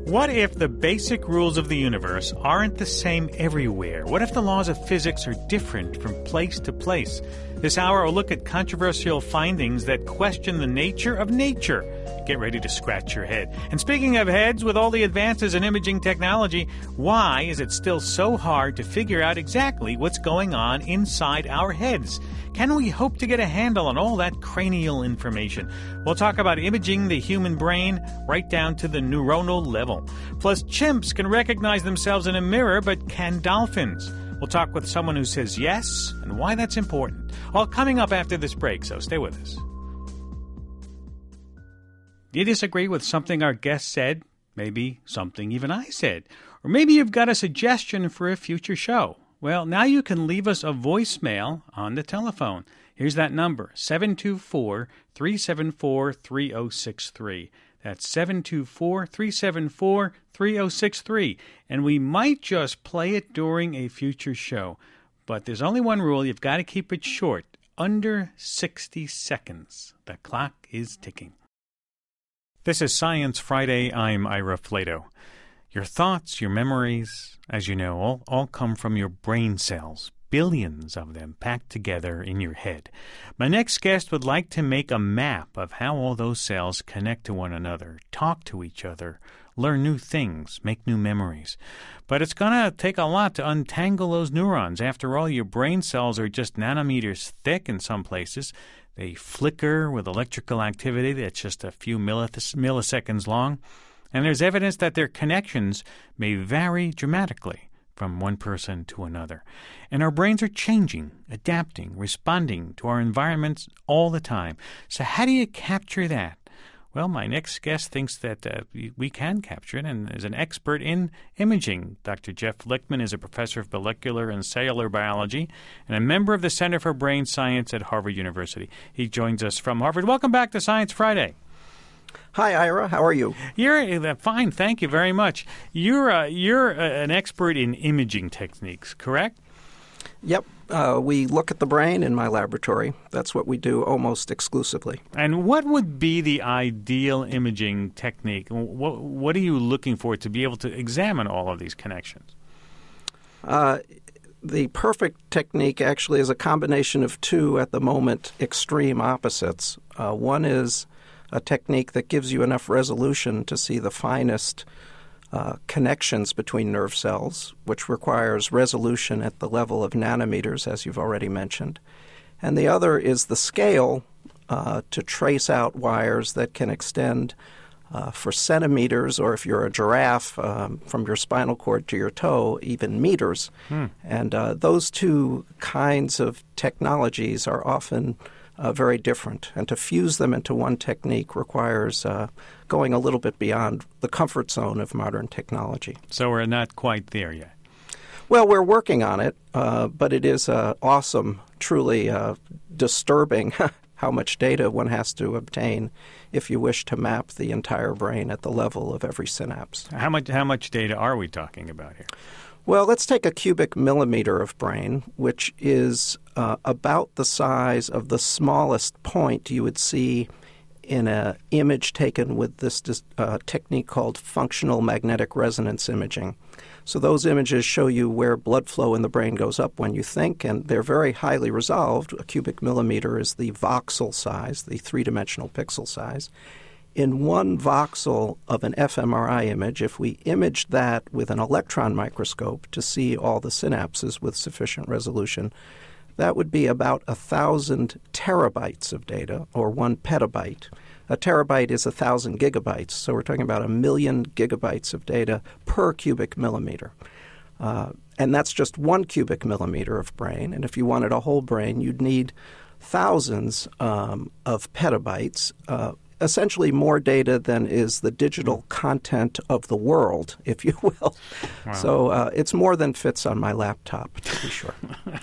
What if the basic rules of the universe aren't the same everywhere? What if the laws of physics are different from place to place? This hour, we'll look at controversial findings that question the nature of nature. Get ready to scratch your head. And speaking of heads, with all the advances in imaging technology, why is it still so hard to figure out exactly what's going on inside our heads? Can we hope to get a handle on all that cranial information? We'll talk about imaging the human brain right down to the neuronal level. Plus, chimps can recognize themselves in a mirror, but can dolphins? We'll talk with someone who says yes and why that's important. All coming up after this break, so stay with us. Do you disagree with something our guest said? Maybe something even I said. Or maybe you've got a suggestion for a future show. Well, now you can leave us a voicemail on the telephone. Here's that number, 724-374-3063. That's 724-374-3063. And we might just play it during a future show. But there's only one rule. You've got to keep it short, under 60 seconds. The clock is ticking. This is Science Friday. I'm Ira Flato. Your thoughts, your memories, as you know, all come from your brain cells, billions of them packed together in your head. My next guest would like to make a map of how all those cells connect to one another, talk to each other, learn new things, make new memories. But it's going to take a lot to untangle those neurons. After all, your brain cells are just nanometers thick in some places. They flicker with electrical activity that's just a few milliseconds long. And there's evidence that their connections may vary dramatically from one person to another. And our brains are changing, adapting, responding to our environments all the time. So how do you capture that? Well, my next guest thinks that we can capture it and is an expert in imaging. Dr. Jeff Lichtman is a professor of molecular and cellular biology and a member of the Center for Brain Science at Harvard University. He joins us from Harvard. Welcome back to Science Friday. Hi, Ira. How are you? You're fine. Thank you very much. You're an expert in imaging techniques, correct? Yep. We look at the brain in my laboratory. That's what we do almost exclusively. And what would be the ideal imaging technique? What are you looking for to be able to examine all of these connections? The perfect technique actually is a combination of two, at the moment, extreme opposites. One is a technique that gives you enough resolution to see the finest connections between nerve cells, which requires resolution at the level of nanometers, as you've already mentioned. And the other is the scale to trace out wires that can extend for centimeters, or if you're a giraffe, from your spinal cord to your toe, even meters. And those two kinds of technologies are often very different. And to fuse them into one technique requires going a little bit beyond the comfort zone of modern technology. So we're not quite there yet. Well, we're working on it, but it is awesome, truly disturbing how much data one has to obtain if you wish to map the entire brain at the level of every synapse. How much data are we talking about here? Well, let's take a cubic millimeter of brain, which is about the size of the smallest point you would see in an image taken with this technique called functional magnetic resonance imaging. So those images show you where blood flow in the brain goes up when you think, and they're very highly resolved. A cubic millimeter is the voxel size, the three-dimensional pixel size. In one voxel of an fMRI image, if we imaged that with an electron microscope to see all the synapses with sufficient resolution, that would be about 1,000 terabytes of data, or 1 petabyte. A terabyte is 1,000 gigabytes, so we're talking about 1,000,000 gigabytes of data per cubic millimeter. And that's just 1 cubic millimeter of brain. And if you wanted a whole brain, you'd need thousands of petabytes, essentially more data than is the digital content of the world, if you will. Wow. So it's more than fits on my laptop, to be sure.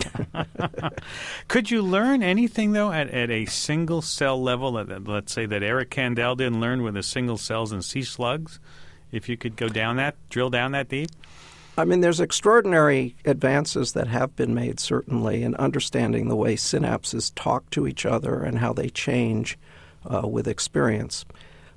Could you learn anything, though, at a single cell level, let's say that Eric Kandel didn't learn with the single cells in sea slugs? If you could drill down that deep? I mean, there's extraordinary advances that have been made, certainly, in understanding the way synapses talk to each other and how they change with experience.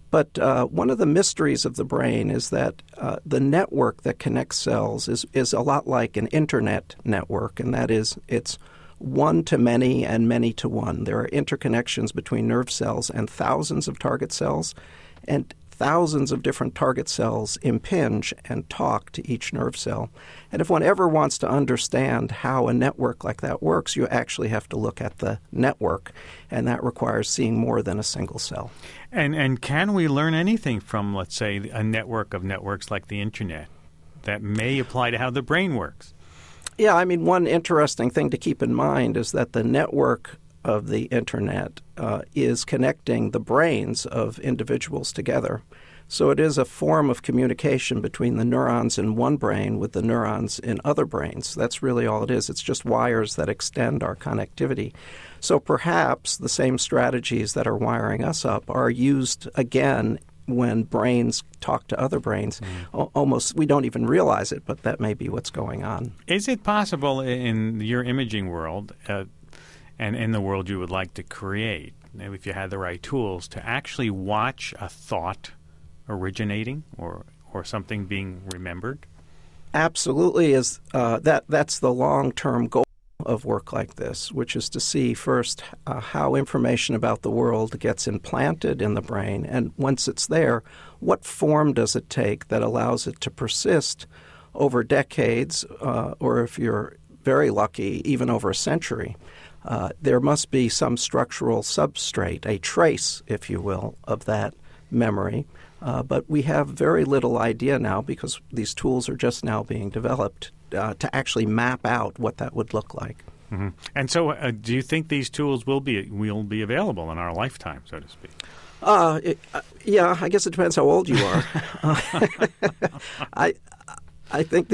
But one of the mysteries of the brain is that the network that connects cells is a lot like an internet network, and that is it's one to many and many to one. There are interconnections between nerve cells and thousands of target cells, and thousands of different target cells impinge and talk to each nerve cell. And if one ever wants to understand how a network like that works, you actually have to look at the network, and that requires seeing more than a single cell. And can we learn anything from, let's say, a network of networks like the Internet that may apply to how the brain works? Yeah, I mean, one interesting thing to keep in mind is that the network of the Internet is connecting the brains of individuals together. So it is a form of communication between the neurons in one brain with the neurons in other brains. That's really all it is. It's just wires that extend our connectivity. So perhaps the same strategies that are wiring us up are used again when brains talk to other brains. Almost, we don't even realize it, but that may be what's going on. Is it possible in your imaging world and in the world you would like to create, if you had the right tools, to actually watch a thought originating or something being remembered? Absolutely. That's the long-term goal of work like this, which is to see first how information about the world gets implanted in the brain, and once it's there, what form does it take that allows it to persist over decades, or if you're very lucky, even over a century. There must be some structural substrate, a trace, if you will, of that memory. But we have very little idea now, because these tools are just now being developed, to actually map out what that would look like. Mm-hmm. And so do you think these tools will be available in our lifetime, so to speak? Yeah, I guess it depends how old you are. I think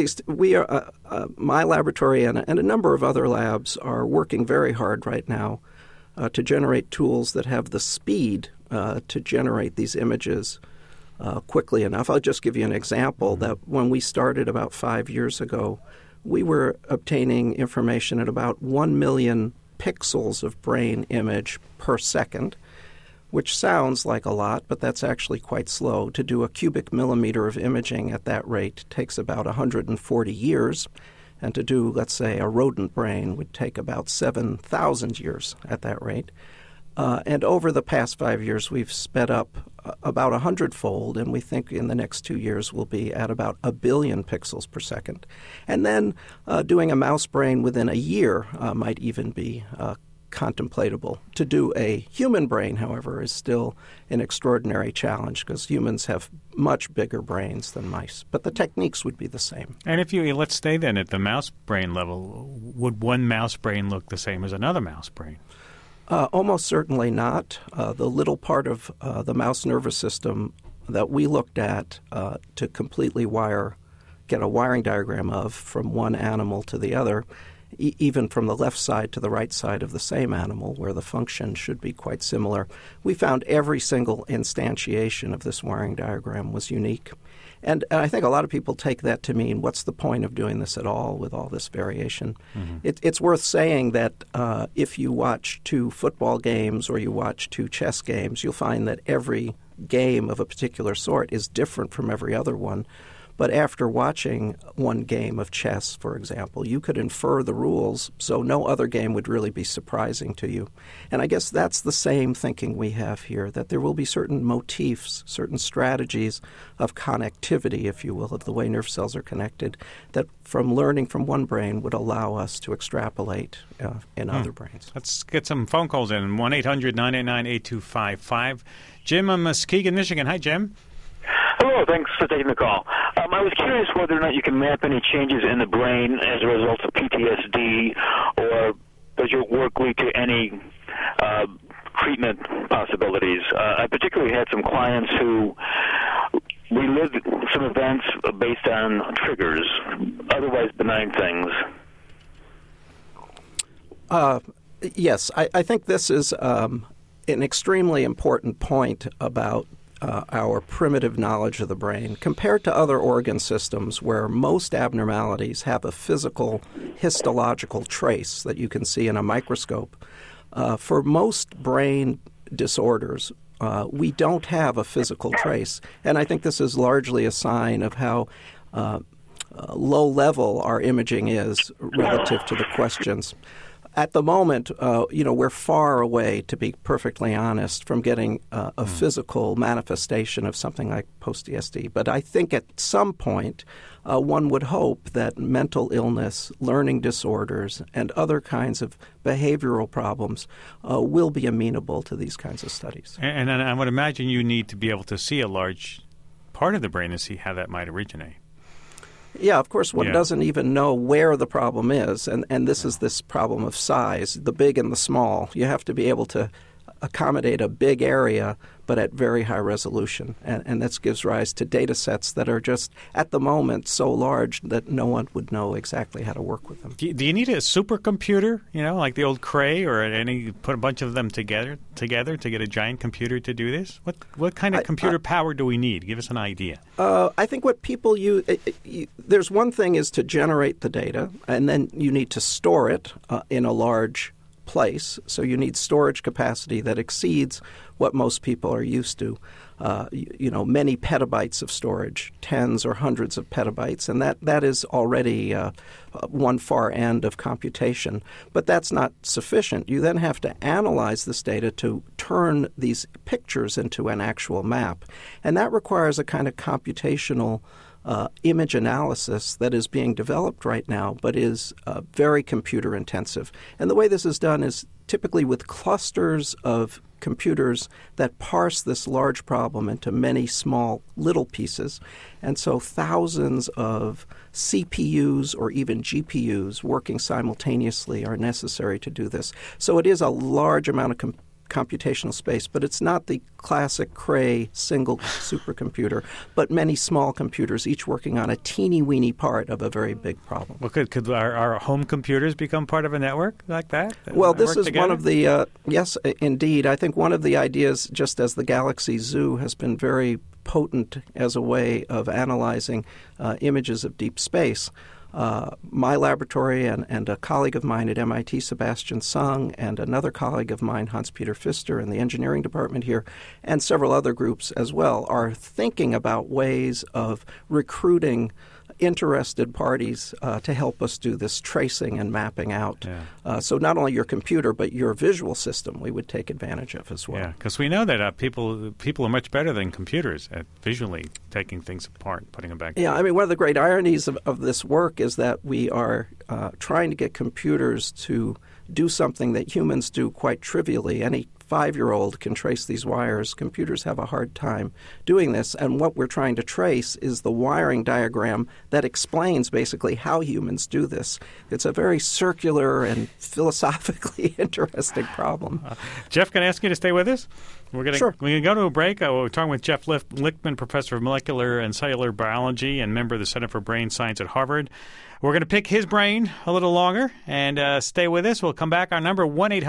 my laboratory and a number of other labs are working very hard right now to generate tools that have the speed to generate these images quickly enough. I'll just give you an example that when we started about 5 years ago, we were obtaining information at about 1 million pixels of brain image per second, which sounds like a lot, but that's actually quite slow. To do a cubic millimeter of imaging at that rate takes about 140 years, and to do, let's say, a rodent brain would take about 7,000 years at that rate. And over the past 5 years, we've sped up about 100-fold, and we think in the next 2 years we'll be at about 1 billion pixels per second. And then doing a mouse brain within a year might even be contemplatable. To do a human brain, however, is still an extraordinary challenge, because humans have much bigger brains than mice. But the techniques would be the same. And if let's stay then at the mouse brain level, would one mouse brain look the same as another mouse brain? Almost certainly not. The little part of the mouse nervous system that we looked at to completely get a wiring diagram of from one animal to the other, even from the left side to the right side of the same animal, where the function should be quite similar, we found every single instantiation of this wiring diagram was unique. And I think a lot of people take that to mean, what's the point of doing this at all with all this variation? Mm-hmm. It's worth saying that if you watch 2 football games or you watch 2 chess games, you'll find that every game of a particular sort is different from every other one. But after watching one game of chess, for example, you could infer the rules, so no other game would really be surprising to you. And I guess that's the same thinking we have here, that there will be certain motifs, certain strategies of connectivity, if you will, of the way nerve cells are connected, that from learning from one brain would allow us to extrapolate in other brains. Let's get some phone calls in. 1-800-989-8255. Jim in Muskegon, Michigan. Hi, Jim. Hello, thanks for taking the call. I was curious whether or not you can map any changes in the brain as a result of PTSD, or does your work lead to any treatment possibilities? I particularly had some clients who relived some events based on triggers, otherwise benign things. Yes, I think this is an extremely important point about our primitive knowledge of the brain compared to other organ systems where most abnormalities have a physical histological trace that you can see in a microscope. For most brain disorders, we don't have a physical trace. And I think this is largely a sign of how low level our imaging is relative to the questions. At the moment, we're far away, to be perfectly honest, from getting a physical manifestation of something like post-DSD. But I think at some point, one would hope that mental illness, learning disorders, and other kinds of behavioral problems will be amenable to these kinds of studies. And I would imagine you need to be able to see a large part of the brain to see how that might originate. Yeah, of course, one doesn't even know where the problem is, and this is this problem of size, the big and the small. You have to be able to accommodate a big area, but at very high resolution, and this gives rise to data sets that are just, at the moment, so large that no one would know exactly how to work with them. Do you need a supercomputer, like the old Cray, or put a bunch of them together to get a giant computer to do this? What kind of computer power do we need? Give us an idea. I think what people use, there's one thing is to generate the data, and then you need to store it in a large place. So you need storage capacity that exceeds what most people are used to. Many petabytes of storage, tens or hundreds of petabytes, and that is already one far end of computation. But that's not sufficient. You then have to analyze this data to turn these pictures into an actual map, and that requires a kind of computational image analysis that is being developed right now, but is very computer intensive. And the way this is done is typically with clusters of computers that parse this large problem into many small little pieces. And so thousands of CPUs or even GPUs working simultaneously are necessary to do this. So it is a large amount of computational space, but it's not the classic Cray single supercomputer, but many small computers, each working on a teeny-weeny part of a very big problem. Well, could our home computers become part of a network like that? Well, this is one of the, yes, indeed. I think one of the ideas, just as the Galaxy Zoo has been very potent as a way of analyzing images of deep space, my laboratory and a colleague of mine at MIT, Sebastian Sung, and another colleague of mine, Hans-Peter Pfister, in the engineering department here, and several other groups as well, are thinking about ways of recruiting interested parties to help us do this tracing and mapping out. Yeah. So not only your computer, but your visual system we would take advantage of as well. Yeah, because we know that people are much better than computers at visually taking things apart, putting them back together. Yeah, I mean, one of the great ironies of this work is that we are trying to get computers to do something that humans do quite trivially. Any 5-year-old can trace these wires. Computers have a hard time doing this. And what we're trying to trace is the wiring diagram that explains basically how humans do this. It's a very circular and philosophically interesting problem. Jeff, can I ask you to stay with us? Sure. We're going to go to a break. We're talking with Jeff Lichtman, professor of molecular and cellular biology and member of the Center for Brain Science at Harvard. We're going to pick his brain a little longer, and stay with us. We'll come back. Our number,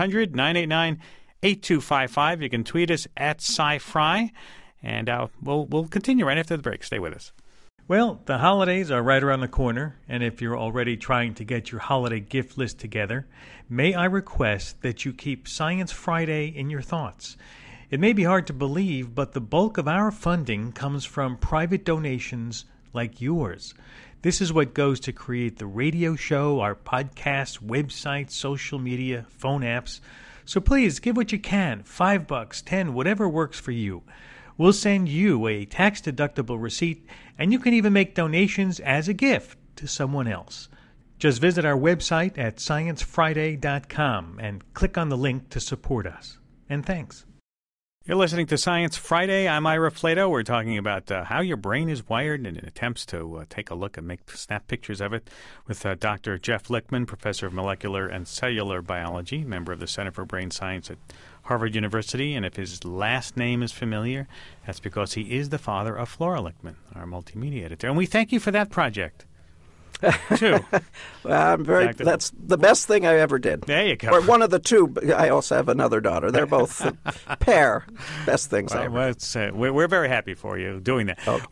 1-800-989-8255. You can tweet us at SciFri, and we'll continue right after the break. Stay with us. Well, the holidays are right around the corner, and if you're already trying to get your holiday gift list together, may I request that you keep Science Friday in your thoughts. It may be hard to believe, but the bulk of our funding comes from private donations like yours. This is what goes to create the radio show, our podcast, website, social media, phone apps. So please give what you can, $5, $10, whatever works for you. We'll send you a tax-deductible receipt, and you can even make donations as a gift to someone else. Just visit our website at sciencefriday.com and click on the link to support us. And thanks. You're listening to Science Friday. I'm Ira Flato. We're talking about how your brain is wired and attempts to take a look and make snap pictures of it with Dr. Jeff Lichtman, professor of molecular and cellular biology, member of the Center for Brain Science at Harvard University. And if his last name is familiar, that's because he is the father of Flora Lichtman, our multimedia editor. And we thank you for that project. Two. Well, that's the best thing I ever did. There you go. Or one of the two. I also have another daughter. They're both pair best things I ever did. We're very happy for you doing that. Okay.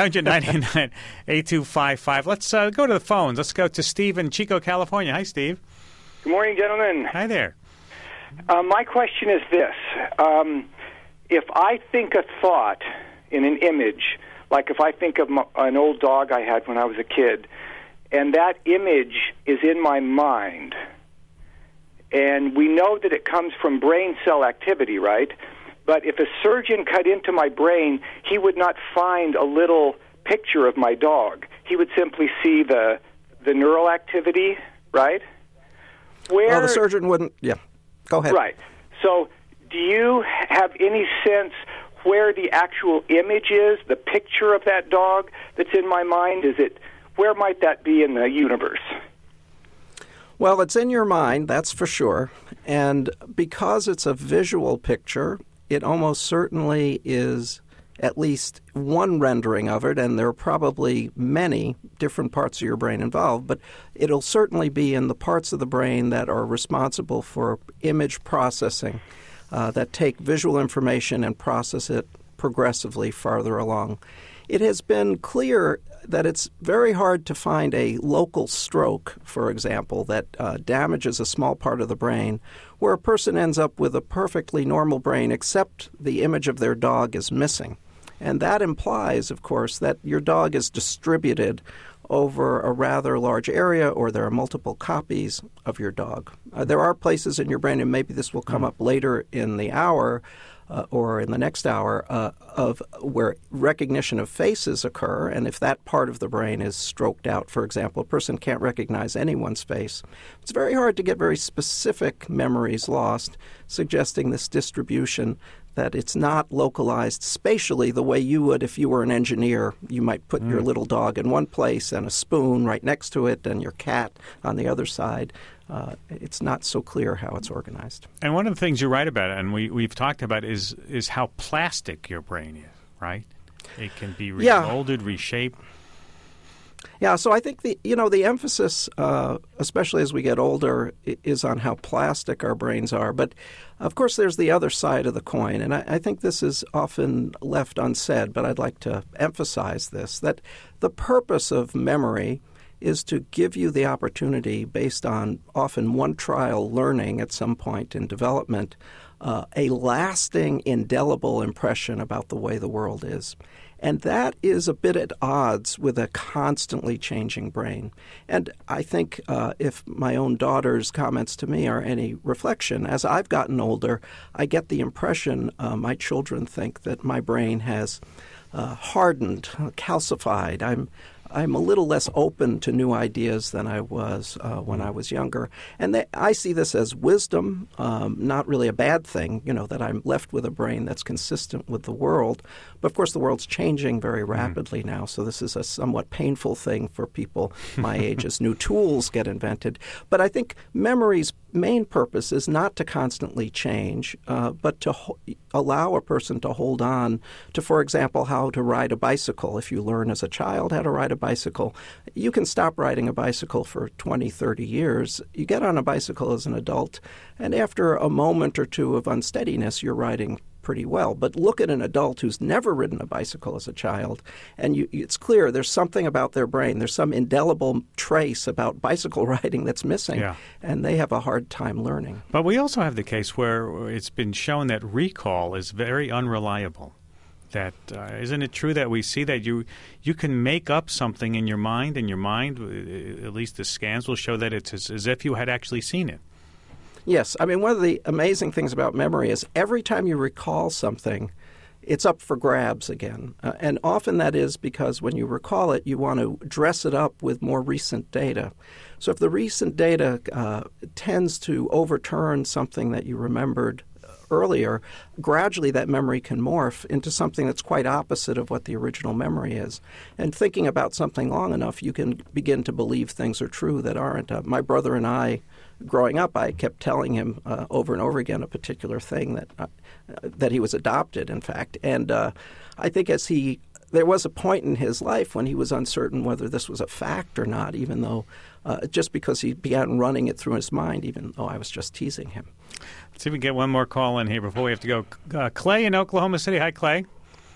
1-800-989-8255. Let's go to the phones. Let's go to Steve in Chico, California. Hi, Steve. Good morning, gentlemen. Hi there. My question is this. if I think a thought in an image, like if I think of an old dog I had when I was a kid, and that image is in my mind, and we know that it comes from brain cell activity, right? But if a surgeon cut into my brain, he would not find a little picture of my dog. He would simply see the neural activity, right? Well, the surgeon wouldn't, yeah. Go ahead. Right. So do you have any sense where the actual image is, the picture of that dog that's in my mind? Where might that be in the universe? Well, it's in your mind, that's for sure. And because it's a visual picture, it almost certainly is at least one rendering of it, and there are probably many different parts of your brain involved, but it'll certainly be in the parts of the brain that are responsible for image processing, that take visual information and process it progressively farther along. It has been clear that it's very hard to find a local stroke, for example, that damages a small part of the brain, where a person ends up with a perfectly normal brain except the image of their dog is missing. And that implies, of course, that your dog is distributed over a rather large area, or there are multiple copies of your dog. There are places in your brain, and maybe this will come up later in the hour, or in the next hour, of where recognition of faces occur, and if that part of the brain is stroked out, for example, a person can't recognize anyone's face. It's very hard to get very specific memories lost, suggesting this distribution, that it's not localized spatially the way you would if you were an engineer. You might put your little dog in one place and a spoon right next to it and your cat on the other side. It's not so clear how it's organized. And one of the things you write about, and we've talked about, is how plastic your brain is, right? It can be remolded, reshaped. Yeah, so I think the emphasis, especially as we get older, is on how plastic our brains are. But, of course, there's the other side of the coin, and I think this is often left unsaid, but I'd like to emphasize this, that the purpose of memory is to give you the opportunity, based on often one-trial learning at some point in development, a lasting, indelible impression about the way the world is. And that is a bit at odds with a constantly changing brain. And I think if my own daughter's comments to me are any reflection, as I've gotten older, I get the impression my children think that my brain has hardened, calcified. I'm a little less open to new ideas than I was when I was younger. And I see this as wisdom, not really a bad thing, that I'm left with a brain that's consistent with the world. But, of course, the world's changing very rapidly now, so this is a somewhat painful thing for people my age as new tools get invented. But I think memory's main purpose is not to constantly change, but to allow a person to hold on to, for example, how to ride a bicycle. If you learn as a child how to ride a bicycle, you can stop riding a bicycle for 20, 30 years. You get on a bicycle as an adult, and after a moment or two of unsteadiness, you're riding pretty well. But look at an adult who's never ridden a bicycle as a child, and it's clear there's something about their brain. There's some indelible trace about bicycle riding that's missing, and they have a hard time learning. But we also have the case where it's been shown that recall is very unreliable. That isn't it true that we see that you can make up something in your mind, and your mind, at least the scans will show that it's as if you had actually seen it. Yes. I mean, one of the amazing things about memory is every time you recall something, it's up for grabs again. And often that is because when you recall it, you want to dress it up with more recent data. So if the recent data tends to overturn something that you remembered earlier, gradually that memory can morph into something that's quite opposite of what the original memory is. And thinking about something long enough, you can begin to believe things are true that aren't. My brother and I, growing up, I kept telling him over and over again a particular thing that he was adopted, in fact. And I think there was a point in his life when he was uncertain whether this was a fact or not, even though just because he began running it through his mind, even though I was just teasing him. Let's see if we can get one more call in here before we have to go. Clay in Oklahoma City. Hi, Clay.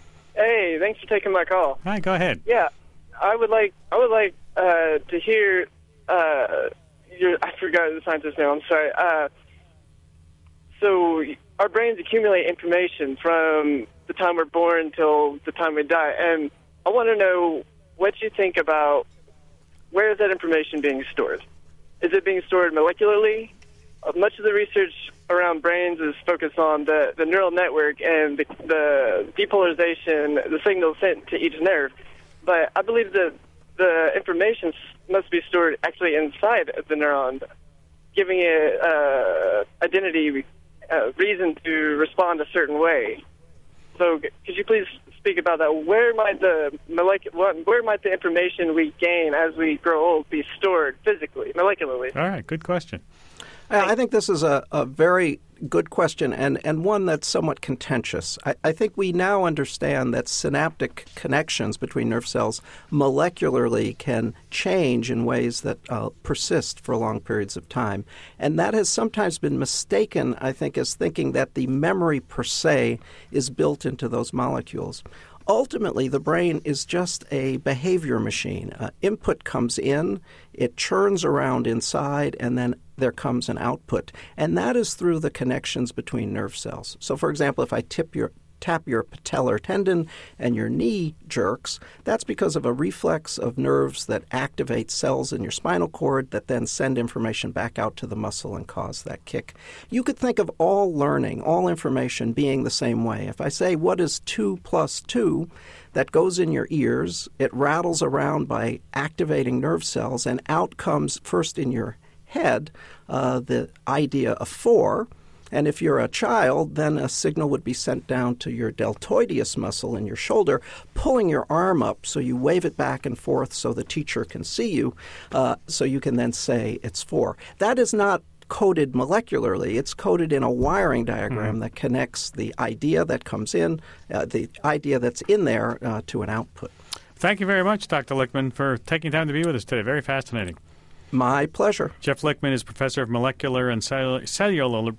Hey, thanks for taking my call. Hi, go ahead. Yeah, I would like to hear I forgot the scientist's name. I'm sorry. So our brains accumulate information from the time we're born till the time we die. And I want to know what you think about where is that information being stored? Is it being stored molecularly? Much of the research around brains is focused on the neural network and the depolarization, the signals sent to each nerve. But I believe that the information must be stored actually inside of the neuron, giving it identity, reason to respond a certain way. So could you please speak about that? Where might the information we gain as we grow old be stored physically, molecularly? All right, good question. I think this is a very good question and one that's somewhat contentious. I think we now understand that synaptic connections between nerve cells molecularly can change in ways that persist for long periods of time. And that has sometimes been mistaken, I think, as thinking that the memory per se is built into those molecules. Ultimately, the brain is just a behavior machine. Input comes in, it churns around inside, and then there comes an output. And that is through the connections between nerve cells. So, for example, if I tap your patellar tendon and your knee jerks, that's because of a reflex of nerves that activate cells in your spinal cord that then send information back out to the muscle and cause that kick. You could think of all learning, all information being the same way. If I say, what is 2 plus 2, that goes in your ears, it rattles around by activating nerve cells, and out comes first in your head the idea of 4. And if you're a child, then a signal would be sent down to your deltoideus muscle in your shoulder, pulling your arm up so you wave it back and forth so the teacher can see you, so you can then say it's 4. That is not coded molecularly. It's coded in a wiring diagram that connects the idea that comes in, the idea that's in there, to an output. Thank you very much, Dr. Lichtman, for taking time to be with us today. Very fascinating. My pleasure. Jeff Lichtman is professor of molecular and cellular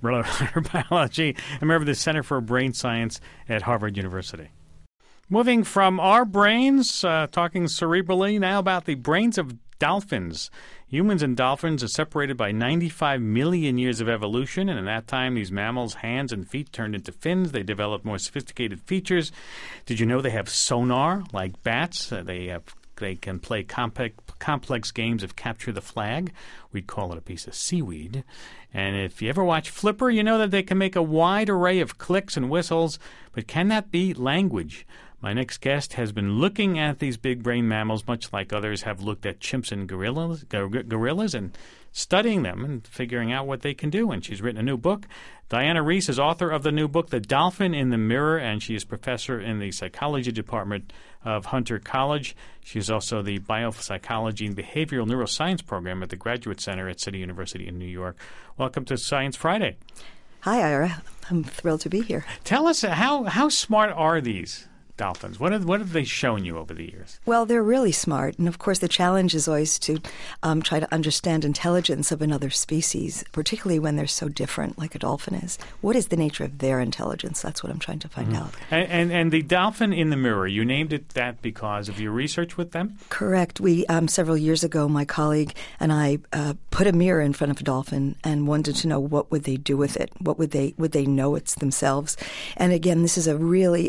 biology and member of the Center for Brain Science at Harvard University. Moving from our brains, talking cerebrally now about the brains of dolphins. Humans and dolphins are separated by 95 million years of evolution, and in that time, these mammals' hands and feet turned into fins. They developed more sophisticated features. Did you know they have sonar like bats? They can play complex games of capture the flag. We'd call it a piece of seaweed. And if you ever watch Flipper, you know that they can make a wide array of clicks and whistles. But can that be language? My next guest has been looking at these big brain mammals, much like others have looked at chimps and gorillas, and studying them and figuring out what they can do. And she's written a new book. Diana Reiss is author of the new book, The Dolphin in the Mirror, and she is professor in the psychology department of Hunter College. She is also the biopsychology and behavioral neuroscience program at the Graduate Center at City University in New York. Welcome to Science Friday. Hi, Ira. I'm thrilled to be here. Tell us, how smart are these dolphins? What have they shown you over the years? Well, they're really smart. And, of course, the challenge is always to try to understand intelligence of another species, particularly when they're so different, like a dolphin is. What is the nature of their intelligence? That's what I'm trying to find out. And the dolphin in the mirror, you named it that because of your research with them? Correct. We, several years ago, my colleague and I put a mirror in front of a dolphin and wanted to know what would they do with it. What would they know it's themselves? And, again, this is a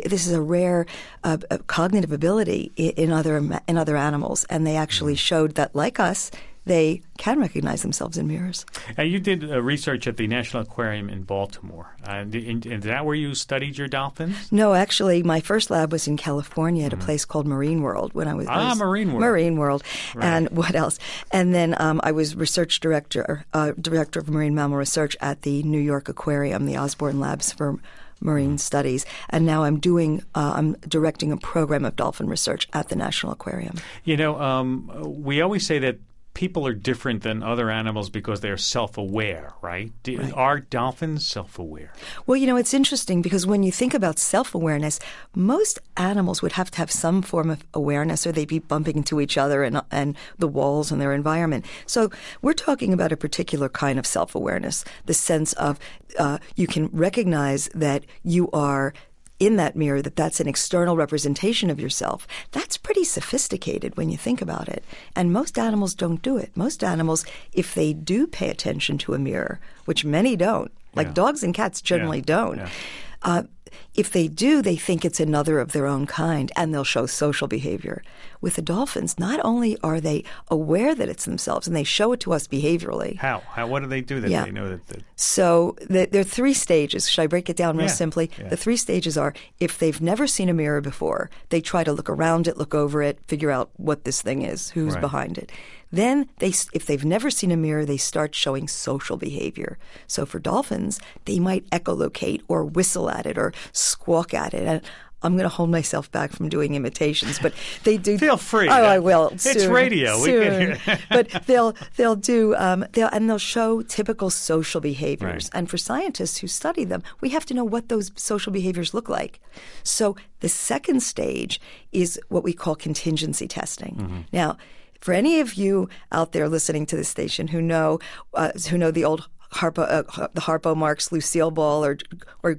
rare cognitive ability in other animals, and they actually showed that, like us, they can recognize themselves in mirrors. You did research at the National Aquarium in Baltimore. Is that where you studied your dolphins? No, actually, my first lab was in California at a place called Marine World. When I was Marine World. Marine World. Right. And what else? And then I was research director of marine mammal research at the New York Aquarium, the Osborne Labs for Marine Studies, and now I'm directing a program of dolphin research at the National Aquarium. You know, we always say that people are different than other animals because they're self-aware, right? Right. Are dolphins self-aware? Well, you know, it's interesting because when you think about self-awareness, most animals would have to have some form of awareness or they'd be bumping into each other and the walls and their environment. So we're talking about a particular kind of self-awareness, the sense of you can recognize that you are in that mirror, that's an external representation of yourself. That's pretty sophisticated when you think about it. And most animals don't do it. Most animals, if they do pay attention to a mirror, which many don't, like dogs and cats generally don't, if they do, they think it's another of their own kind, and they'll show social behavior. With the dolphins, not only are they aware that it's themselves, and they show it to us behaviorally. How? What do they do that they know that? So there are 3 stages. Should I break it down real simply? Yeah. The 3 stages are, if they've never seen a mirror before, they try to look around it, look over it, figure out what this thing is, who's behind it. Then, if they've never seen a mirror, they start showing social behavior. So for dolphins, they might echolocate or whistle at it or squawk at it. And I'm going to hold myself back from doing imitations, but they do. Feel free. Oh, I will. It's soon, radio. Soon. We can hear. But they'll do they'll show typical social behaviors. Right. And for scientists who study them, we have to know what those social behaviors look like. So the second stage is what we call contingency testing. Mm-hmm. Now, for any of you out there listening to this station who know the old the Harpo Marx Lucille Ball or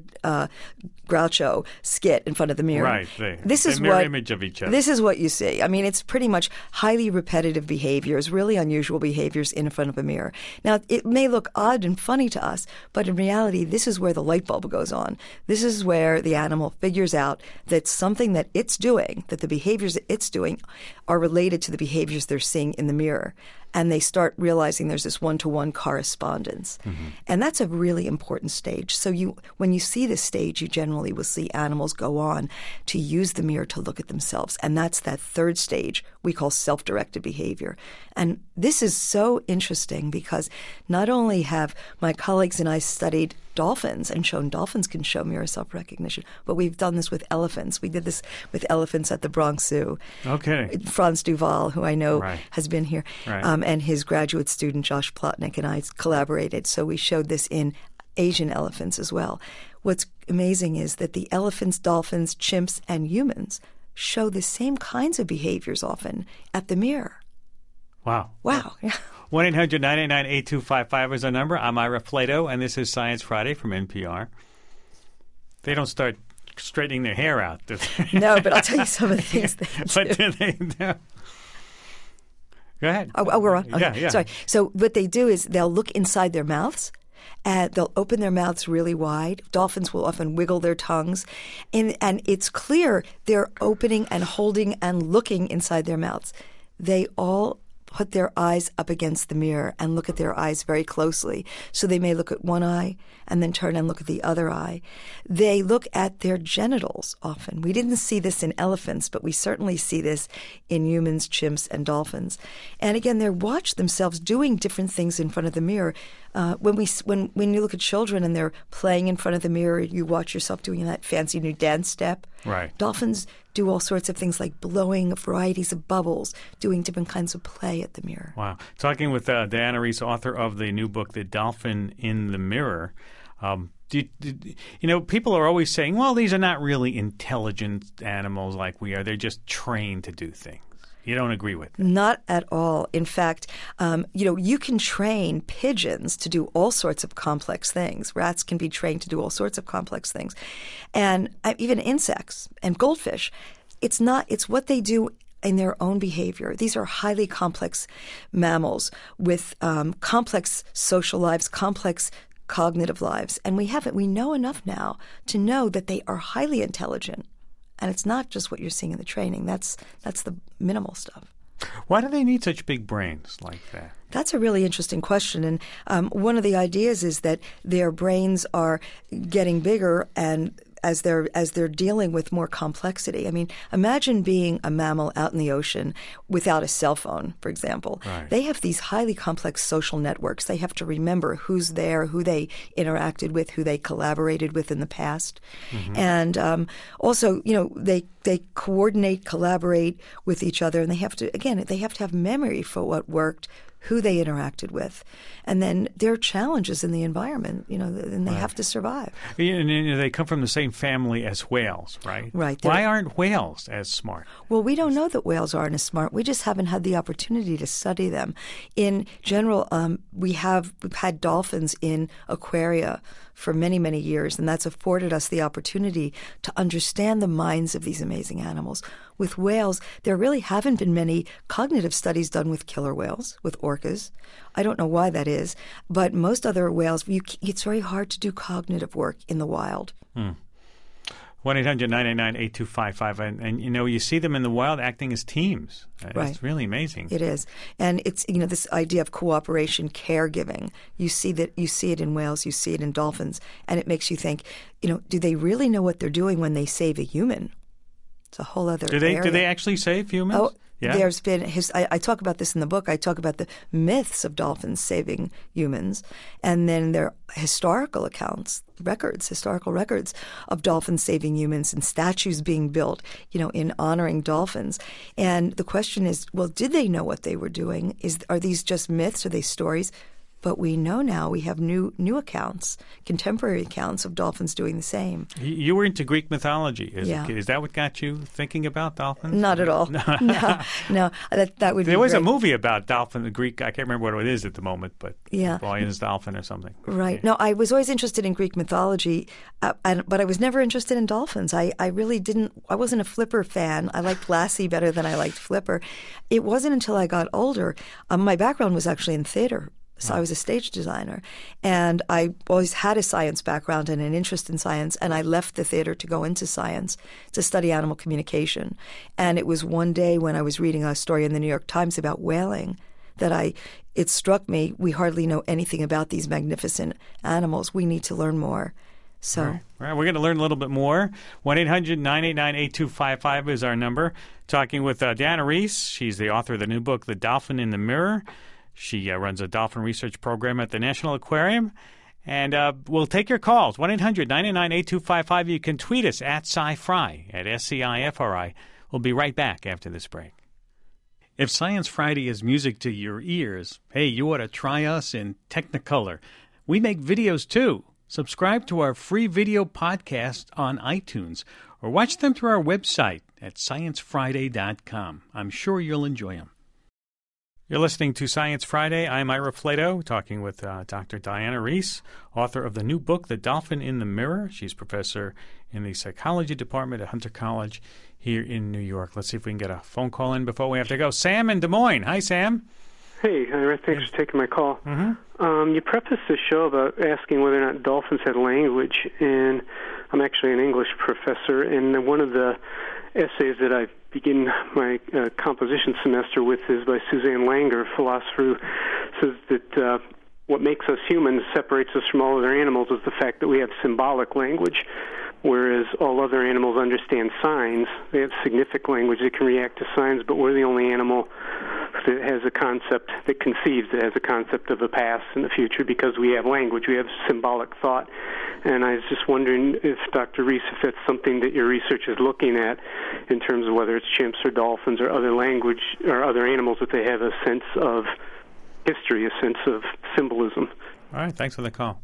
Groucho skit in front of the mirror. Right. The mirror image of each other. This is what you see. I mean, it's pretty much highly repetitive behaviors, really unusual behaviors in front of a mirror. Now, it may look odd and funny to us, but in reality, this is where the light bulb goes on. This is where the animal figures out that something that it's doing, that the behaviors that it's doing are related to the behaviors they're seeing in the mirror. And they start realizing there's this one-to-one correspondence. Mm-hmm. And that's a really important stage. So when you see this stage, you generally will see animals go on to use the mirror to look at themselves. And that's that third stage we call self-directed behavior. And this is so interesting because not only have my colleagues and I studied dolphins and shown dolphins can show mirror self-recognition, but we've done this with elephants. We did this with elephants at the Bronx Zoo. Okay. Franz Duval, who I know has been here, right. And his graduate student Josh Plotnick and I collaborated. So we showed this in Asian elephants as well. What's amazing is that the elephants, dolphins, chimps, and humans show the same kinds of behaviors often at the mirror. Wow. Yeah. 1-800-989-8255 is our number. I'm Ira Flato, and this is Science Friday from NPR. They don't start straightening their hair out, do they? No, but I'll tell you some of the things they do. What do they do? Go ahead. Oh, we're on? Okay. Yeah. Sorry. So what they do is they'll look inside their mouths. They'll open their mouths really wide. Dolphins will often wiggle their tongues. And it's clear they're opening and holding and looking inside their mouths. They all put their eyes up against the mirror and look at their eyes very closely. So they may look at one eye and then turn and look at the other eye. They look at their genitals often. We didn't see this in elephants, but we certainly see this in humans, chimps, and dolphins. And again, they watch themselves doing different things in front of the mirror. When you look at children and they're playing in front of the mirror, you watch yourself doing that fancy new dance step. Right. Dolphins do all sorts of things like blowing varieties of bubbles, doing different kinds of play at the mirror. Wow. Talking with Diana Reiss, author of the new book, The Dolphin in the Mirror. People are always saying, well, these are not really intelligent animals like we are. They're just trained to do things. You don't agree with that? Not at all. In fact, you can train pigeons to do all sorts of complex things. Rats can be trained to do all sorts of complex things. And even insects and goldfish, it's what they do in their own behavior. These are highly complex mammals with complex social lives, complex cognitive lives. And we know enough now to know that they are highly intelligent. And it's not just what you're seeing in the training. That's the minimal stuff. Why do they need such big brains like that? That's a really interesting question. And one of the ideas is that their brains are getting bigger and as they're dealing with more complexity. I mean, imagine being a mammal out in the ocean without a cell phone, for example. Right. They have these highly complex social networks. They have to remember who's there, who they interacted with, who they collaborated with in the past. Mm-hmm. And also, they they coordinate, collaborate with each other, and they have to have memory for what worked, who they interacted with, and then there are challenges in the environment, and they have to survive. And they come from the same family as whales, right? Right. Why aren't whales as smart? Well, we don't know that whales aren't as smart. We just haven't had the opportunity to study them. In general, we've had dolphins in aquaria for many, many years, and that's afforded us the opportunity to understand the minds of these amazing animals. With whales, there really haven't been many cognitive studies done with killer whales, with orcas. I don't know why that is, but most other whales, it's very hard to do cognitive work in the wild. 1-800-989-8255. And you see them in the wild acting as teams. Right. It's really amazing. It is. And it's, this idea of cooperation, caregiving. You see it in whales, you see it in dolphins, and it makes you think, do they really know what they're doing when they save a human? It's a whole other area. Do they actually save humans? Oh, yeah. There's been I talk about this in the book. I talk about the myths of dolphins saving humans, and then there are historical records of dolphins saving humans, and statues being built, in honoring dolphins. And the question is, well, did they know what they were doing? Are these just myths? Are they stories? But we know now, we have new accounts, contemporary accounts of dolphins doing the same. You were into Greek mythology. Is that what got you thinking about dolphins? Not at all. No. That would be There was great. a movie about dolphin, the Greek, I can't remember what it is at the moment, but yeah. Boyan's dolphin or something. Right. Yeah. No, I was always interested in Greek mythology, but I was never interested in dolphins. I really didn't, I wasn't a Flipper fan. I liked Lassie better than I liked Flipper. It wasn't until I got older. My background was actually in theater. So I was a stage designer, and I always had a science background and an interest in science, and I left the theater to go into science to study animal communication. And it was one day when I was reading a story in the New York Times about whaling that it struck me, we hardly know anything about these magnificent animals. We need to learn more. So, All right. We're going to learn a little bit more. 1-800-989-8255 is our number. Talking with Diana Reiss. She's the author of the new book, The Dolphin in the Mirror. She runs a dolphin research program at the National Aquarium. And we'll take your calls, 1-800-989-8255. You can tweet us at SciFri, at SCIFRI. We'll be right back after this break. If Science Friday is music to your ears, hey, you ought to try us in Technicolor. We make videos, too. Subscribe to our free video podcast on iTunes or watch them through our website at sciencefriday.com. I'm sure you'll enjoy them. You're listening to Science Friday. I'm Ira Flato, talking with Dr. Diana Reiss, author of the new book, The Dolphin in the Mirror. She's professor in the psychology department at Hunter College here in New York. Let's see if we can get a phone call in before we have to go. Sam in Des Moines. Hi, Sam. Hey, Ira, thanks for taking my call. Mm-hmm. You prefaced the show about asking whether or not dolphins had language, and I'm actually an English professor, and one of the essays that I begin my composition semester with is by Suzanne Langer, a philosopher who says that what makes us humans, separates us from all other animals, is the fact that we have symbolic language, whereas all other animals understand signs. They have significant language that can react to signs, but we're the only animal that has a concept, that conceives, that has a concept of a past and the future, because we have language, we have symbolic thought. And I was just wondering if, Dr. Reiss, if that's something that your research is looking at in terms of whether it's chimps or dolphins or other language or other animals, that they have a sense of history, a sense of symbolism. All right, thanks for the call.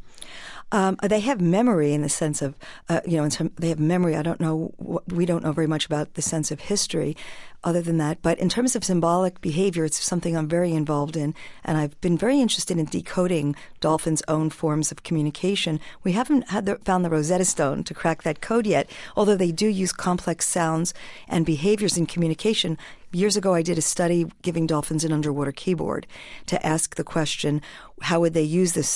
They have memory in the sense of, they have memory. I don't know, we don't know very much about the sense of history other than that. But in terms of symbolic behavior, it's something I'm very involved in. And I've been very interested in decoding dolphins' own forms of communication. We haven't found the Rosetta Stone to crack that code yet, although they do use complex sounds and behaviors in communication. Years ago, I did a study giving dolphins an underwater keyboard to ask the question, how would they use a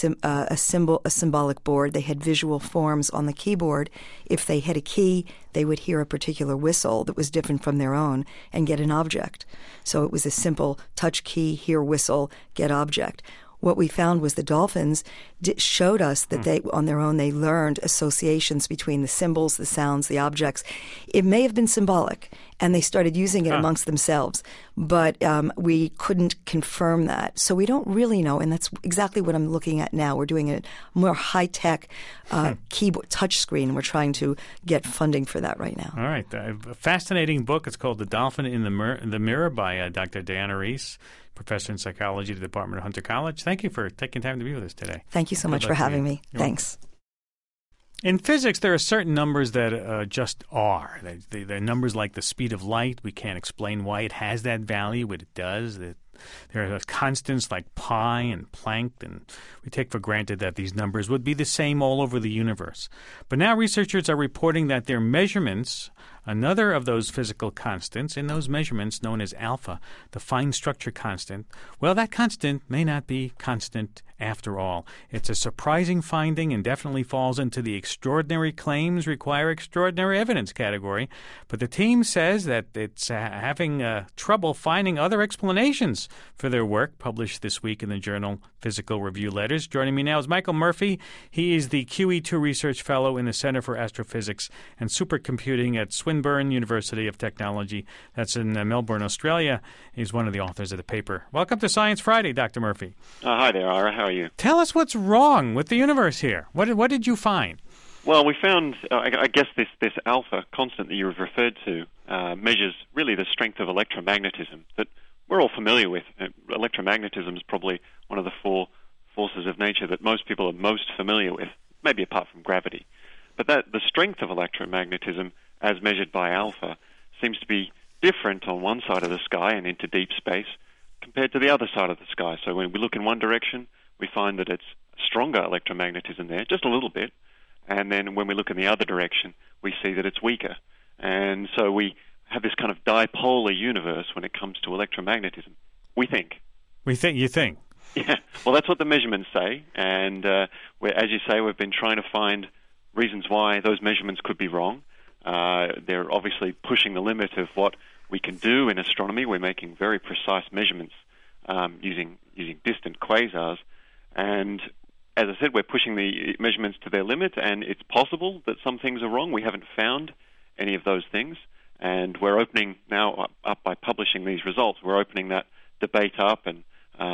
symbolic board? They had visual forms on the keyboard. If they hit a key, they would hear a particular whistle that was different from their own and get an object. So it was a simple touch key, hear whistle, get object. what we found was the dolphins showed us that they, on their own, they learned associations between the symbols, the sounds, the objects. It may have been symbolic, and they started using it amongst themselves, but we couldn't confirm that. So we don't really know, and that's exactly what I'm looking at now. We're doing a more high-tech keyboard touchscreen, and we're trying to get funding for that right now. All right. A fascinating book. It's called The Dolphin in the Mirror by Dr. Diana Reiss, professor in psychology at the Department of Hunter College. Thank you for taking time to be with us today. Thank you so much for having me. Thanks. In physics, there are certain numbers that just are. They're numbers like the speed of light. We can't explain why it has that value, but it does. There are constants like pi and Planck, and we take for granted that these numbers would be the same all over the universe. But now researchers are reporting that their measurements, another of those physical constants, in those measurements known as alpha, the fine structure constant, well, that constant may not be constant after all. It's a surprising finding and definitely falls into the extraordinary claims require extraordinary evidence category. But the team says that it's having trouble finding other explanations for their work, published this week in the journal Physical Review Letters. Joining me now is Michael Murphy. He is the QE2 Research Fellow in the Center for Astrophysics and Supercomputing at Swinburne University of Technology. That's in Melbourne, Australia. He's one of the authors of the paper. Welcome to Science Friday, Dr. Murphy. Hi there, Ira. How are you? Tell us what's wrong with the universe here. What did you find? Well, we found, I guess this alpha constant that you've referred to measures really the strength of electromagnetism that we're all familiar with. Electromagnetism is probably one of the four forces of nature that most people are most familiar with, maybe apart from gravity. But the strength of electromagnetism, as measured by alpha, seems to be different on one side of the sky and into deep space compared to the other side of the sky. So when we look in one direction, we find that it's stronger electromagnetism there, just a little bit. And then when we look in the other direction, we see that it's weaker. And so we have this kind of dipolar universe when it comes to electromagnetism. We think. You think? Yeah. Well, that's what the measurements say. And as you say, we've been trying to find reasons why those measurements could be wrong. They're obviously pushing the limit of what we can do in astronomy. We're making very precise measurements using distant quasars. And as I said, we're pushing the measurements to their limit, and it's possible that some things are wrong. We haven't found any of those things. And we're opening now up by publishing these results. We're opening that debate up and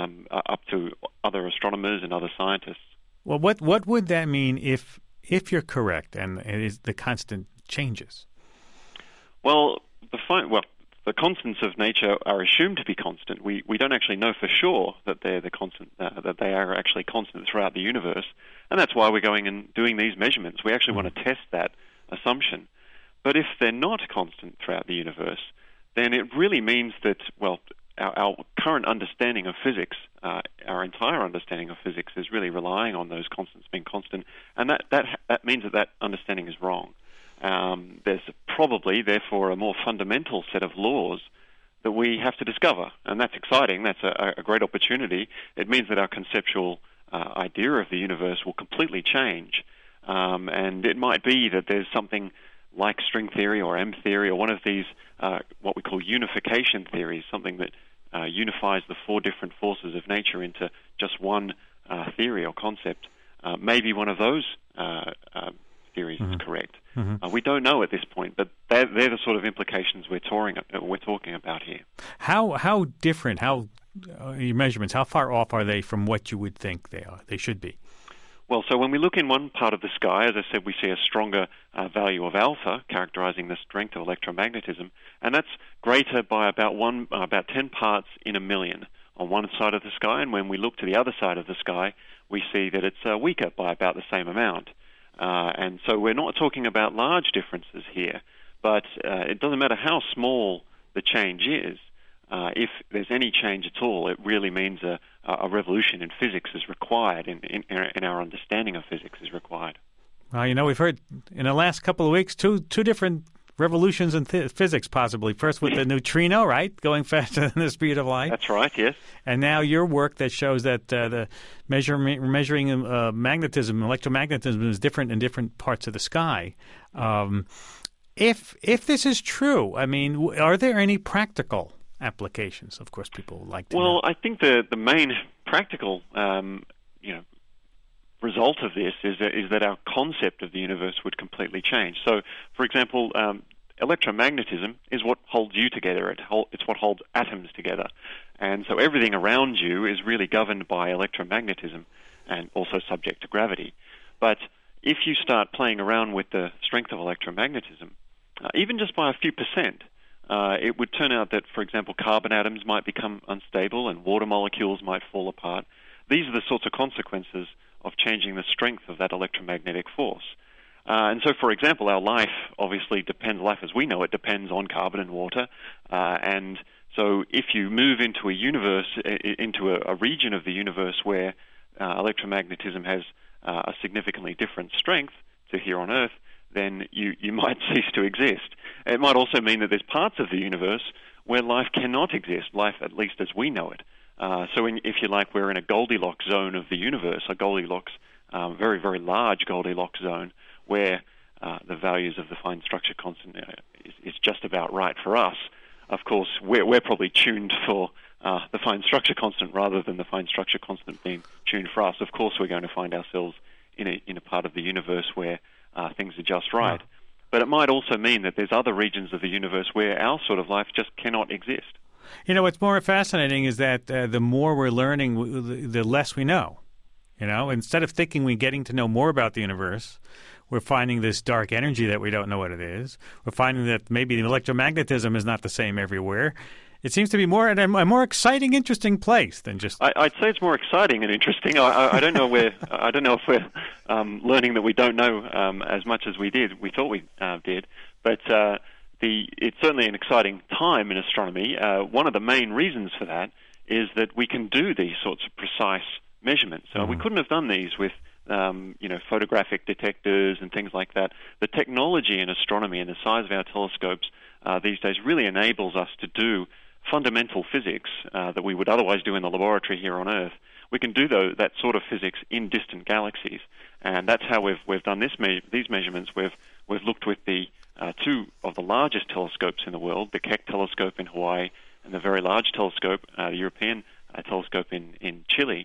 up to other astronomers and other scientists. Well, what would that mean if you're correct and the constant changes? Well, the constants of nature are assumed to be constant. We don't actually know for sure that they're the constant that they are actually constant throughout the universe, and that's why we're going and doing these measurements. We actually want to test that assumption. But if they're not constant throughout the universe, then it really means that, well, our current understanding of physics, our entire understanding of physics is really relying on those constants being constant, and that means that understanding is wrong. There's probably, therefore, a more fundamental set of laws that we have to discover, and that's exciting. That's a great opportunity. It means that our conceptual idea of the universe will completely change, and it might be that there's something like string theory or M theory or one of these what we call unification theories, something that unifies the four different forces of nature into just one theory or concept. Maybe one of those theories is correct. We don't know at this point, but they're the sort of implications we're talking about here. How different, your measurements, how far off are they from what you would think they should be? Well, so when we look in one part of the sky, as I said, we see a stronger value of alpha, characterizing the strength of electromagnetism, and that's greater by about 10 parts in a million on one side of the sky, and when we look to the other side of the sky, we see that it's weaker by about the same amount. And so we're not talking about large differences here, but it doesn't matter how small the change is. If there's any change at all, it really means a revolution in physics is required, in our understanding of physics is required. Well, we've heard in the last couple of weeks two different revolutions in physics, possibly. First with the neutrino, right, going faster than the speed of light. That's right, yes. And now your work that shows that the measuring magnetism, electromagnetism, is different in different parts of the sky. If this is true, I mean, are there any practical applications? Of course, people would like to Well, know. I think the main practical result of this is that our concept of the universe would completely change. So, for example, electromagnetism is what holds you together. It's what holds atoms together. And so everything around you is really governed by electromagnetism and also subject to gravity. But if you start playing around with the strength of electromagnetism, even just by a few percent, it would turn out that, for example, carbon atoms might become unstable and water molecules might fall apart. These are the sorts of consequences of changing the strength of that electromagnetic force. And so, for example, our life obviously depends, life as we know it depends on carbon and water. And so if you move into a universe, into a region of the universe where electromagnetism has a significantly different strength to here on Earth, then you might cease to exist. It might also mean that there's parts of the universe where life cannot exist, life at least as we know it. So if you like, we're in a Goldilocks zone of the universe, a Goldilocks, very, very large Goldilocks zone, where the values of the fine structure constant is just about right for us. Of course, we're probably tuned for the fine structure constant rather than the fine structure constant being tuned for us. Of course, we're going to find ourselves in a part of the universe where things are just right. Yeah. But it might also mean that there's other regions of the universe where our sort of life just cannot exist. You know, what's more fascinating is that the more we're learning, the less we know. You know, instead of thinking we're getting to know more about the universe, we're finding this dark energy that we don't know what it is. We're finding that maybe the electromagnetism is not the same everywhere. It seems to be a more exciting, interesting place than just. I'd say it's more exciting and interesting. I don't know I don't know if we're learning that we don't know as much as we thought we did. But it's certainly an exciting time in astronomy. One of the main reasons for that is that we can do these sorts of precise measurements. We couldn't have done these with photographic detectors and things like that. The technology in astronomy and the size of our telescopes these days really enables us to do fundamental physics that we would otherwise do in the laboratory here on Earth. We can do that sort of physics in distant galaxies, and that's how we've done these measurements. We've looked with the two of the largest telescopes in the world, the Keck telescope in Hawaii and the very large telescope, the European telescope in Chile,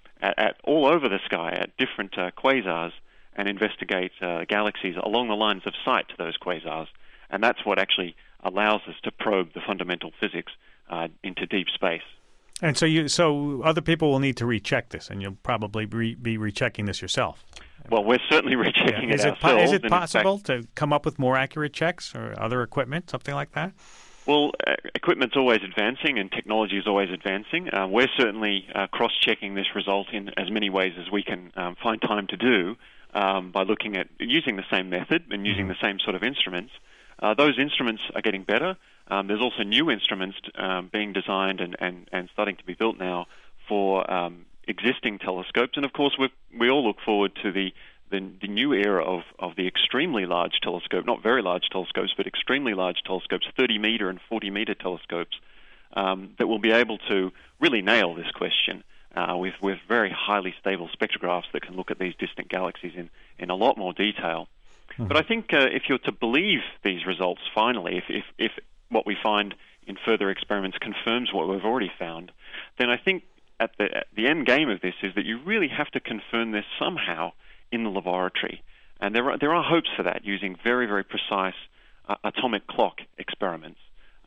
at all over the sky at different quasars, and investigate galaxies along the lines of sight to those quasars. And that's what actually allows us to probe the fundamental physics into deep space. And so other people will need to recheck this, and you'll probably be rechecking this yourself. Well, we're certainly rechecking it ourselves. Is it possible to come up with more accurate checks or other equipment, something like that? Well, equipment's always advancing and technology is always advancing. We're certainly cross-checking this result in as many ways as we can find time to do by looking at using the same method and using the same sort of instruments. Those instruments are getting better. There's also new instruments being designed and starting to be built now for existing telescopes. And of course, we all look forward to the new era of the extremely large telescope, not very large telescopes, but extremely large telescopes, 30-meter and 40-meter telescopes, that will be able to really nail this question with very highly stable spectrographs that can look at these distant galaxies in a lot more detail. Mm-hmm. But I think if you're to believe these results finally, if what we find in further experiments confirms what we've already found, then I think at the end game of this is that you really have to confirm this somehow in the laboratory. And there are hopes for that using very, very precise atomic clock experiments.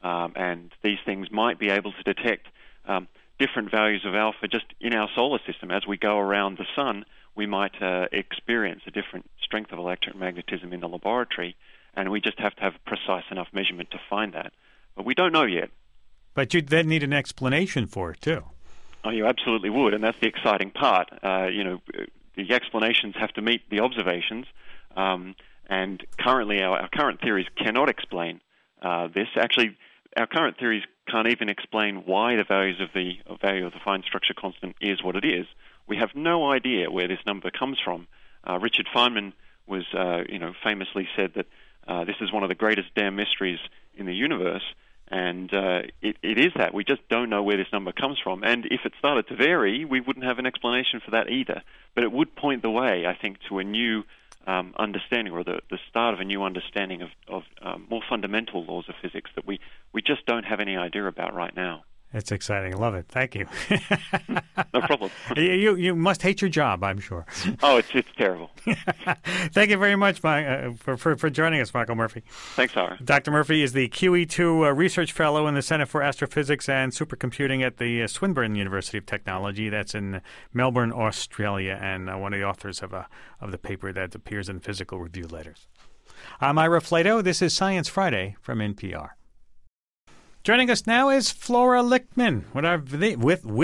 And these things might be able to detect different values of alpha just in our solar system. As we go around the sun, we might experience a different strength of electromagnetism in the laboratory, and we just have to have precise enough measurement to find that. But we don't know yet. But you'd then need an explanation for it, too. Oh, you absolutely would, and that's the exciting part. The explanations have to meet the observations, and currently our current theories cannot explain this. Actually, our current theories can't even explain why the value of the fine structure constant is what it is. We have no idea where this number comes from. Richard Feynman was, famously said that this is one of the greatest damn mysteries in the universe, and it is that. We just don't know where this number comes from. And if it started to vary, we wouldn't have an explanation for that either. But it would point the way, I think, to a new understanding, or the start of a new understanding of more fundamental laws of physics that we just don't have any idea about right now. It's exciting. I love it. Thank you. No problem. You must hate your job, I'm sure. Oh, it's terrible. Thank you very much for joining us, Michael Murphy. Thanks, Ira. Dr. Murphy is the QE2 Research Fellow in the Center for Astrophysics and Supercomputing at the Swinburne University of Technology. That's in Melbourne, Australia, and one of the authors of the paper that appears in Physical Review Letters. I'm Ira Flato. This is Science Friday from NPR. Joining us now is Flora Lichtman with our video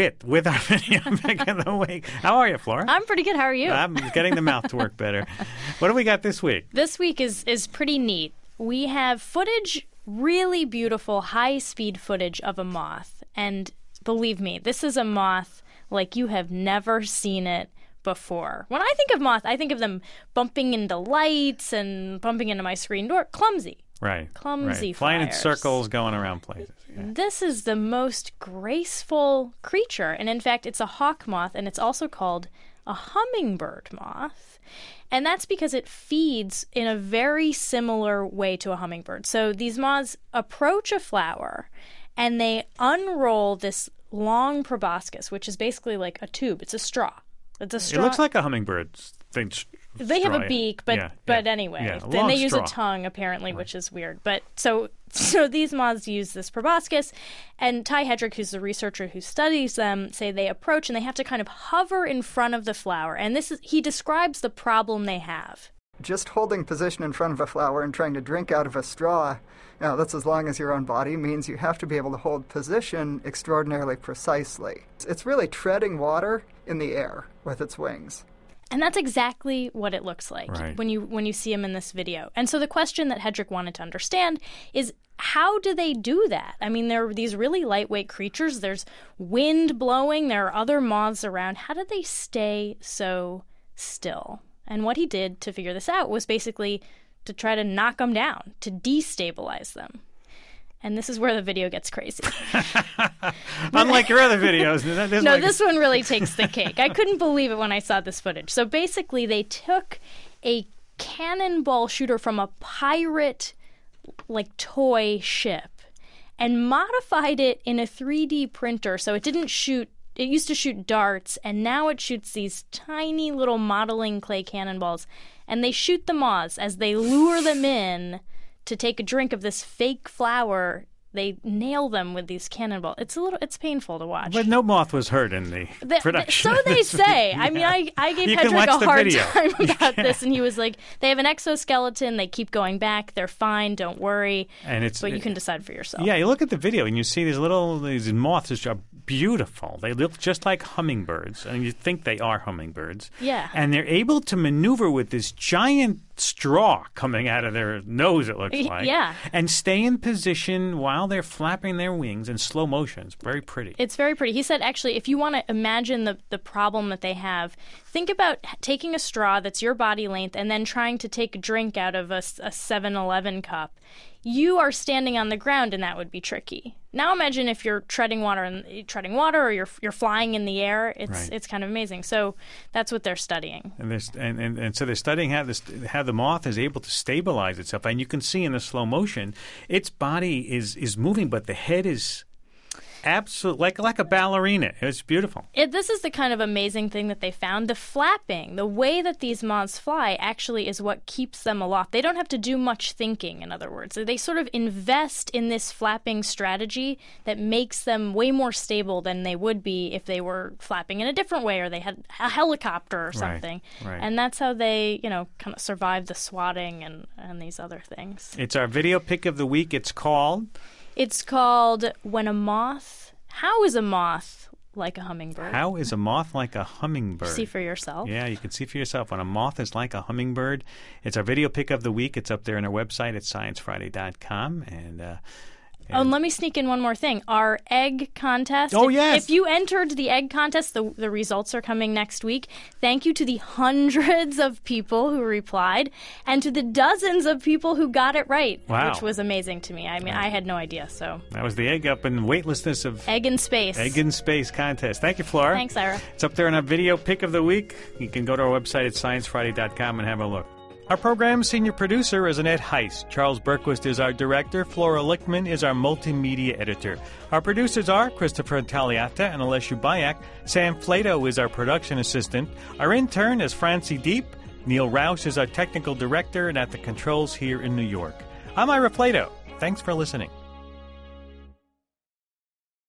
pick of the week. How are you, Flora? I'm pretty good. How are you? I'm getting the mouth to work better. What do we got this week? This week is pretty neat. We have footage, really beautiful, high-speed footage of a moth. And believe me, this is a moth like you have never seen it before. When I think of moth, I think of them bumping into lights and bumping into my screen door. Clumsy. Right. Clumsy right. Flying in flyers. circles, going around places. Yeah. This is the most graceful creature. And in fact, it's a hawk moth, and it's also called a hummingbird moth. And that's because it feeds in a very similar way to a hummingbird. So these moths approach a flower, and they unroll this long proboscis, which is basically like a tube. It's a straw. It's a straw. It looks like a hummingbird's thing. They have a beak, but anyway. Then they use a tongue, apparently, right. Which is weird. But so these moths use this proboscis, and Ty Hedrick, who's the researcher who studies them, say they approach and they have to kind of hover in front of the flower. And he describes the problem they have. Just holding position in front of a flower and trying to drink out of a straw, that's as long as your own body, means you have to be able to hold position extraordinarily precisely. It's really treading water in the air with its wings. And that's exactly what it looks like right. when you see him in this video. And so the question that Hedrick wanted to understand is, how do they do that? I mean, they're these really lightweight creatures. There's wind blowing. There are other moths around. How do they stay so still? And what he did to figure this out was basically to try to knock them down, to destabilize them. And this is where the video gets crazy. Unlike your other videos. This one really takes the cake. I couldn't believe it when I saw this footage. So basically, they took a cannonball shooter from a pirate, toy ship and modified it in a 3D printer. So it didn't shoot. It used to shoot darts, and now it shoots these tiny little modeling clay cannonballs. And they shoot the moths as they lure them in to take a drink of this fake flower. They nail them with these cannonballs. It's painful to watch. But no moth was hurt in the production. So they say. I mean, I gave Hedrick a hard time about this, and he was like, they have an exoskeleton. They keep going back. They're fine. Don't worry. But you can decide for yourself. Yeah, you look at the video, and you see these moths which are beautiful. They look just like hummingbirds, and you think they are hummingbirds. Yeah. And they're able to maneuver with this giant straw coming out of their nose, it looks like. Yeah. And stay in position while they're flapping their wings in slow motion. It's very pretty. It's very pretty. He said, actually, if you want to imagine the problem that they have, think about taking a straw that's your body length and then trying to take a drink out of a 7-Eleven cup. You are standing on the ground, and that would be tricky. Now imagine if you're treading water or you're flying in the air. It's kind of amazing. So that's what they're studying. And so they're studying how the moth is able to stabilize itself. And you can see in the slow motion, its body is moving, but the head is absolutely like a ballerina. It's beautiful. This is the kind of amazing thing that they found. The flapping, the way that these moths fly, actually is what keeps them aloft. They don't have to do much thinking, in other words. They sort of invest in this flapping strategy that makes them way more stable than they would be if they were flapping in a different way or they had a helicopter or something. Right. And that's how they, kind of survive the swatting and these other things. It's our video pick of the week. It's called When a Moth... How is a moth like a hummingbird? How is a moth like a hummingbird? See for yourself. Yeah, you can see for yourself. When a moth is like a hummingbird. It's our video pick of the week. It's up there on our website at sciencefriday.com. And let me sneak in one more thing. Our egg contest. Oh, yes. If you entered the egg contest, the results are coming next week. Thank you to the hundreds of people who replied and to the dozens of people who got it right, wow. Which was amazing to me. I mean, I had no idea. So that was the Egg Up and Weightlessness of Egg in Space. Egg in Space contest. Thank you, Flora. Thanks, Ira. It's up there in our video pick of the week. You can go to our website at sciencefriday.com and have a look. Our program's senior producer is Annette Heiss. Charles Berquist is our director. Flora Lichtman is our multimedia editor. Our producers are Christopher Taliata and Alessia Bayak. Sam Flato is our production assistant. Our intern is Francie Deep. Neil Roush is our technical director and at the controls here in New York. I'm Ira Flato. Thanks for listening.